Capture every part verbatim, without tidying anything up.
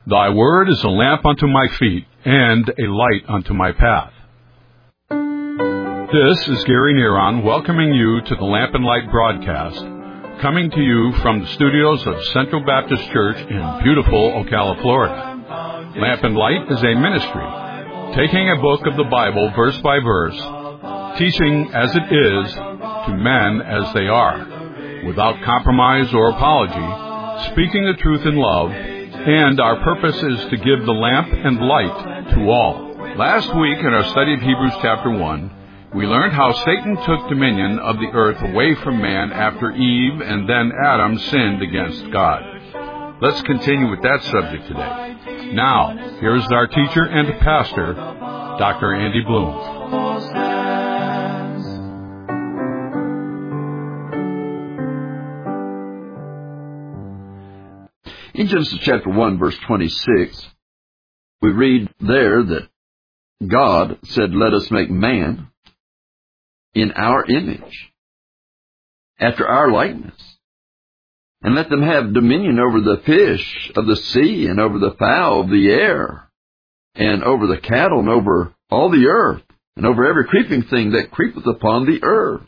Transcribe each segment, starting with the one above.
Thy word is a lamp unto my feet, and a light unto my path. This is Gary Neron welcoming you to the Lamp and Light broadcast, coming to you from the studios of Central Baptist Church in beautiful Ocala, Florida. Lamp and Light is a ministry, taking a book of the Bible verse by verse, teaching as it is to men as they are, without compromise or apology, speaking the truth in love, and our purpose is to give the lamp and light to all. Last week in our study of Hebrews chapter one, we learned how Satan took dominion of the earth away from man after Eve and then Adam sinned against God. Let's continue with that subject today. Now, here's our teacher and pastor, Doctor Andy Bloom. In Genesis chapter one, verse twenty-six, we read there that God said, "Let us make man in our image, after our likeness, and let them have dominion over the fish of the sea, and over the fowl of the air, and over the cattle, and over all the earth, and over every creeping thing that creepeth upon the earth."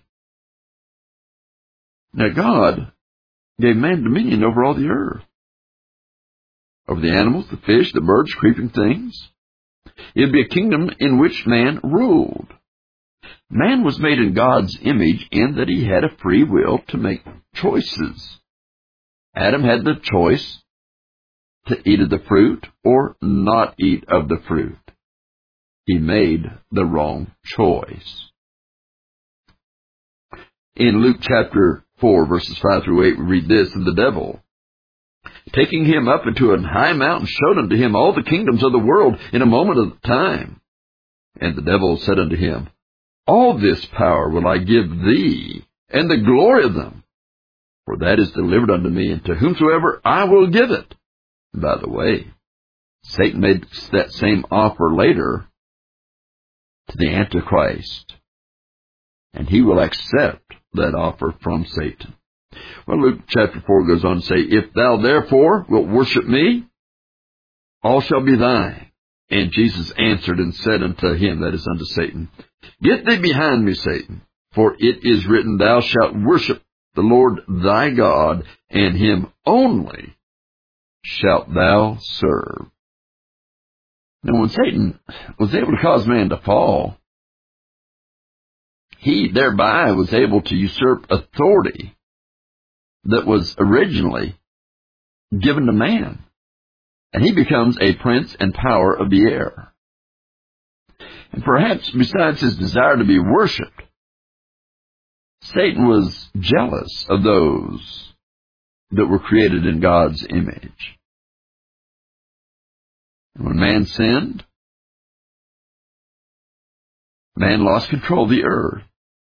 Now God gave man dominion over all the earth, over the animals, the fish, the birds, creeping things. It would be a kingdom in which man ruled. Man was made in God's image in that he had a free will to make choices. Adam had the choice to eat of the fruit or not eat of the fruit. He made the wrong choice. In Luke chapter four, verses five through eight, we read this, "And the devil, taking him up into an high mountain, showed unto him all the kingdoms of the world in a moment of time. And the devil said unto him, All this power will I give thee, and the glory of them, for that is delivered unto me, and to whomsoever I will give it." By the way, Satan made that same offer later to the Antichrist, and he will accept that offer from Satan. Well, Luke chapter four goes on to say, "If thou therefore wilt worship me, all shall be thine." And Jesus answered and said unto him, that is unto Satan, "Get thee behind me, Satan, for it is written, Thou shalt worship the Lord thy God, and him only shalt thou serve." Now, when Satan was able to cause man to fall, he thereby was able to usurp authority that was originally given to man. And he becomes a prince and power of the air. And perhaps besides his desire to be worshipped, Satan was jealous of those that were created in God's image. And when man sinned, man lost control of the earth.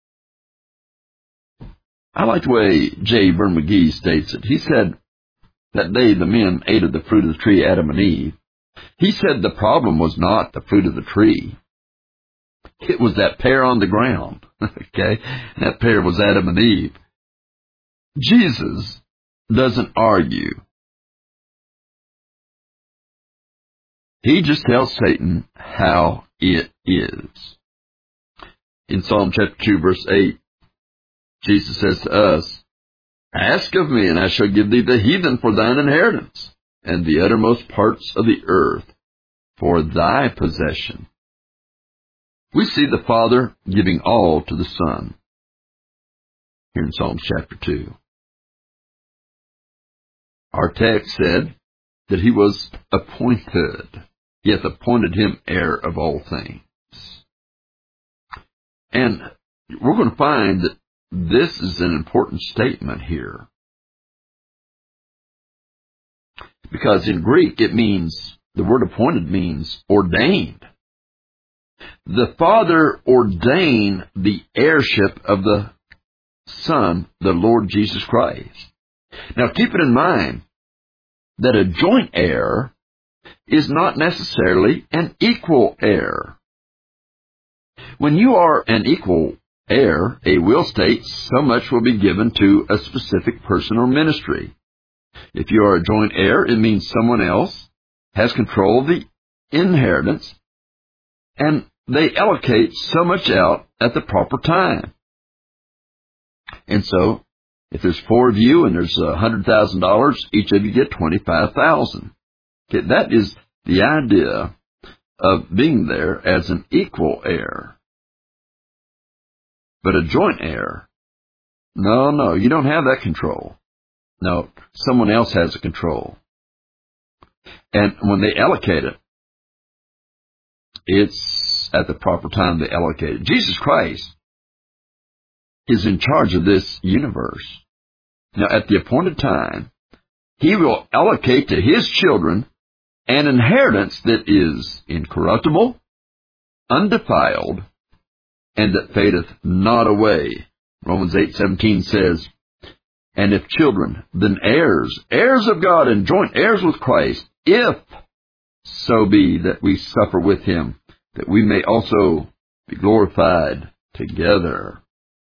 I like the way J. Vern McGee states it. He said that they, the men, ate of the fruit of the tree, Adam and Eve. He said the problem was not the fruit of the tree. It was that pear on the ground. Okay? That pear was Adam and Eve. Jesus doesn't argue. He just tells Satan how it is. In Psalm chapter two, verse eight, Jesus says to us, "Ask of me, and I shall give thee the heathen for thine inheritance, and the uttermost parts of the earth for thy possession." We see the Father giving all to the Son here in Psalms chapter two. Our text said that he was appointed, he hath appointed him heir of all things. And we're going to find that this is an important statement here, because in Greek it means, the word appointed means ordained. The Father ordained the heirship of the Son, the Lord Jesus Christ. Now keep it in mind that a joint heir is not necessarily an equal heir. When you are an equal heir, a will states so much will be given to a specific person or ministry. If you are a joint heir, it means someone else has control of the inheritance, and they allocate so much out at the proper time. And so, if there's four of you and there's one hundred thousand dollars, each of you get twenty-five thousand dollars. Okay, that is the idea of being there as an equal heir. But a joint heir, no, no, you don't have that control. No, someone else has the control. And when they allocate it, it's at the proper time they allocate it. Jesus Christ is in charge of this universe. Now, at the appointed time, He will allocate to His children an inheritance that is incorruptible, undefiled, and that fadeth not away. Romans eight seventeen says, and if children, then heirs, heirs of God and joint heirs with Christ, if so be that we suffer with Him, that we may also be glorified together.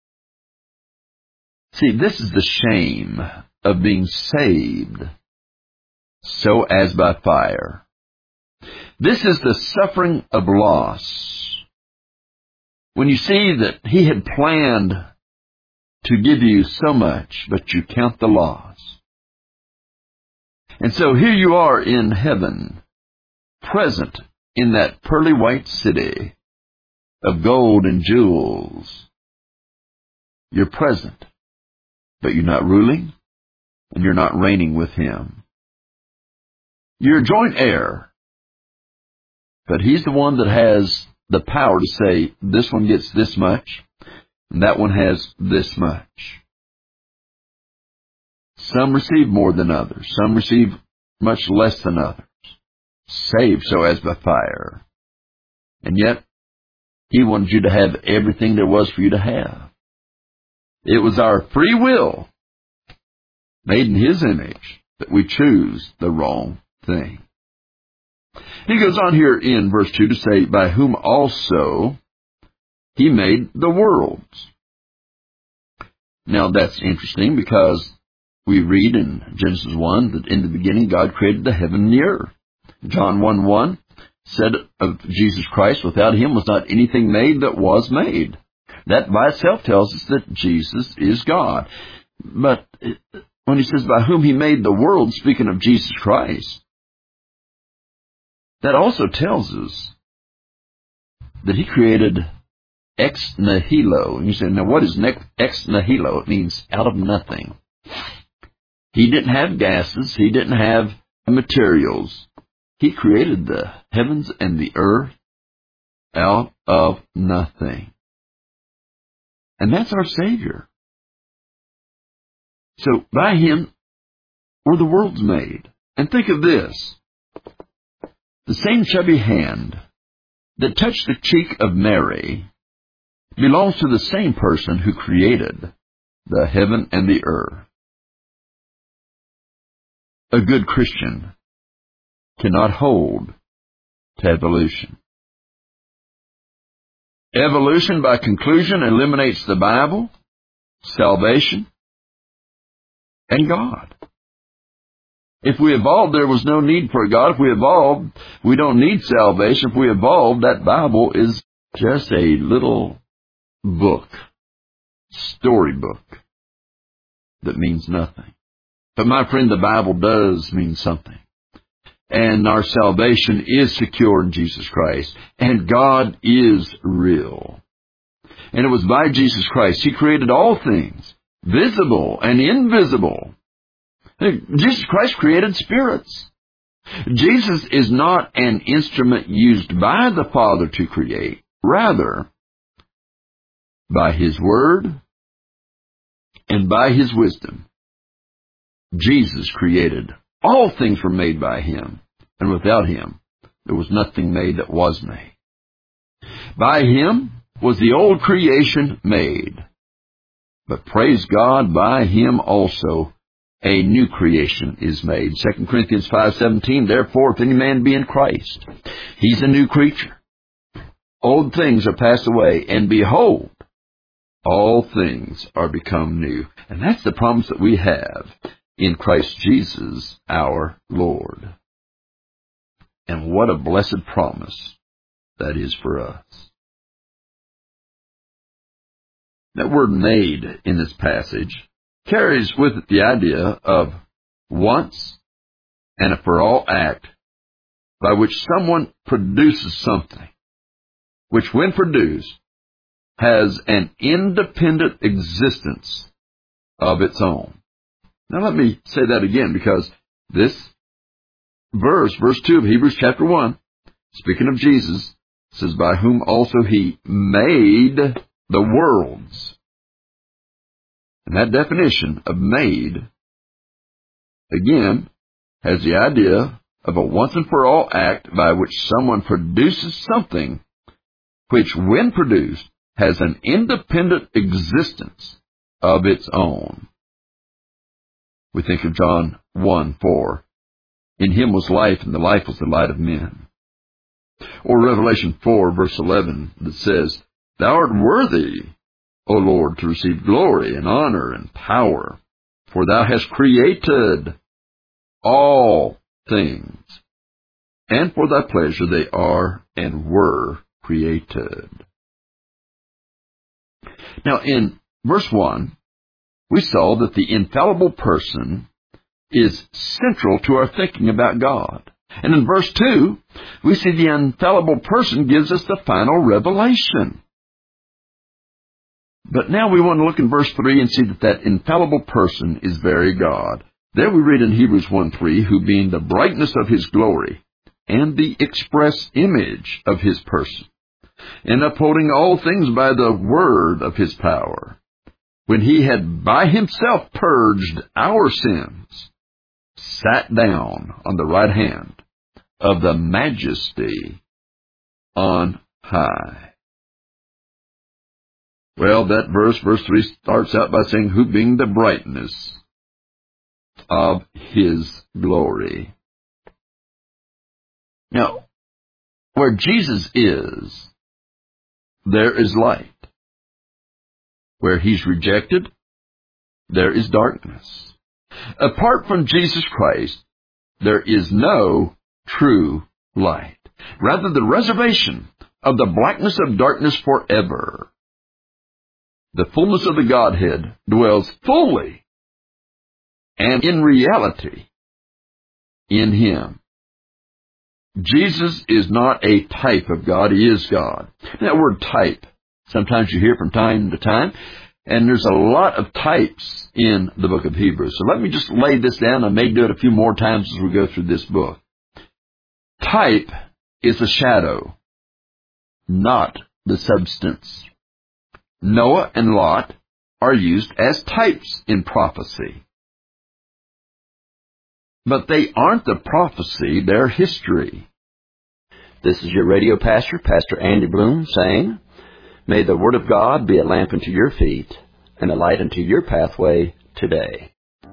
See, this is the shame of being saved, so as by fire. This is the suffering of loss. When you see that He had planned to give you so much, but you count the loss. And so here you are in heaven, present in that pearly white city of gold and jewels. You're present, but you're not ruling, and you're not reigning with Him. You're a joint heir, but He's the one that has the power to say, this one gets this much, and that one has this much. Some receive more than others. Some receive much less than others. Saved so as by fire. And yet, He wanted you to have everything there was for you to have. It was our free will, made in His image, that we choose the wrong thing. He goes on here in verse two to say, by whom also He made the worlds. Now that's interesting because we read in Genesis one that in the beginning God created the heaven and the earth. John one one said of Jesus Christ, without Him was not anything made that was made. That by itself tells us that Jesus is God. But when He says by whom He made the world, speaking of Jesus Christ, that also tells us that He created ex nihilo. And you say, now what is ex nihilo? It means out of nothing. He didn't have gases. He didn't have materials. He created the heavens and the earth out of nothing. And that's our Savior. So by Him were the worlds made. And think of this. The same chubby hand that touched the cheek of Mary belongs to the same person who created the heaven and the earth. A good Christian cannot hold to evolution. Evolution, by conclusion, eliminates the Bible, salvation, and God. If we evolved, there was no need for a God. If we evolved, we don't need salvation. If we evolved, that Bible is just a little book, storybook, that means nothing. But my friend, the Bible does mean something. And our salvation is secure in Jesus Christ. And God is real. And it was by Jesus Christ He created all things, visible and invisible. Jesus Christ created spirits. Jesus is not an instrument used by the Father to create. Rather, by His Word and by His wisdom, Jesus created. All things were made by Him, and without Him, there was nothing made that was made. By Him was the old creation made. But praise God, by Him also a new creation is made. Second Corinthians five seventeen, therefore, if any man be in Christ, he's a new creature. Old things are passed away, and behold, all things are become new. And that's the promise that we have in Christ Jesus our Lord. And what a blessed promise that is for us. That word made in this passage carries with it the idea of once and a for all act by which someone produces something, which when produced has an independent existence of its own. Now let me say that again, because this verse, verse two of Hebrews chapter one, speaking of Jesus, says, by whom also he made the worlds. And that definition of made, again, has the idea of a once and for all act by which someone produces something which, when produced, has an independent existence of its own. We think of John one four. In him was life, and the life was the light of men. Or Revelation four, verse eleven, that says, thou art worthy, O Lord, to receive glory and honor and power, for thou hast created all things, and for thy pleasure they are and were created. Now, in verse one, we saw that the infallible person is central to our thinking about God. And in verse two, we see the infallible person gives us the final revelation. But now we want to look in verse three and see that that infallible person is very God. There we read in Hebrews one three, who being the brightness of his glory and the express image of his person, and upholding all things by the word of his power, when he had by himself purged our sins, sat down on the right hand of the majesty on high. Well, that verse, verse three, starts out by saying, who being the brightness of his glory. Now, where Jesus is, there is light. Where he's rejected, there is darkness. Apart from Jesus Christ, there is no true light. Rather, the reservation of the blackness of darkness forever. The fullness of the Godhead dwells fully and in reality in him. Jesus is not a type of God. He is God. That word type, sometimes you hear from time to time, and there's a lot of types in the book of Hebrews. So let me just lay this down. I may do it a few more times as we go through this book. Type is a shadow, not the substance. Noah and Lot are used as types in prophecy. But they aren't the prophecy, they're history. This is your radio pastor, Pastor Andy Bloom, saying, may the Word of God be a lamp unto your feet and a light unto your pathway today.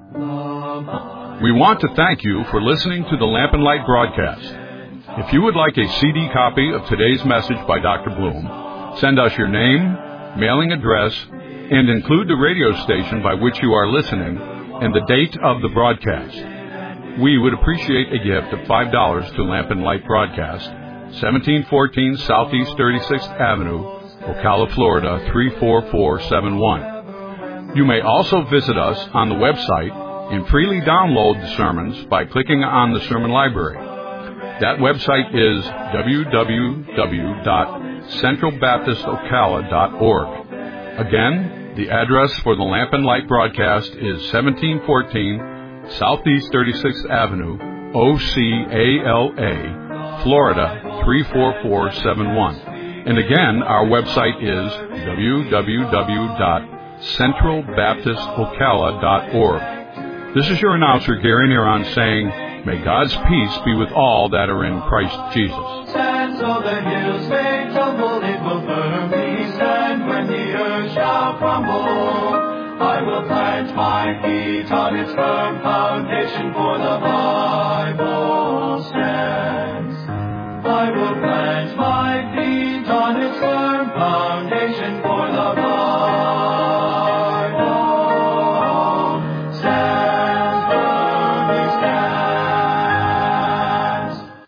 We want to thank you for listening to the Lamp and Light broadcast. If you would like a C D copy of today's message by Doctor Bloom, send us your name, mailing address, and include the radio station by which you are listening and the date of the broadcast. We would appreciate a gift of five dollars to Lamp and Light Broadcast, seventeen fourteen Southeast thirty-sixth Avenue, Ocala, Florida, three four four seven one. You may also visit us on the website and freely download the sermons by clicking on the Sermon Library. That website is w w w dot central baptist ocala dot org. Again, the address for the Lamp and Light Broadcast is seventeen fourteen Southeast thirty-sixth Avenue, O C A L A, Florida, three four four seven one. And again, our website is w w w dot central baptist ocala dot org. This is your announcer, Gary Neron, saying, may God's peace be with all that are in Christ Jesus. Stand so the hills may tumble, it will firmly stand when the earth shall crumble. I will plant my feet on its firm foundation, for the Bible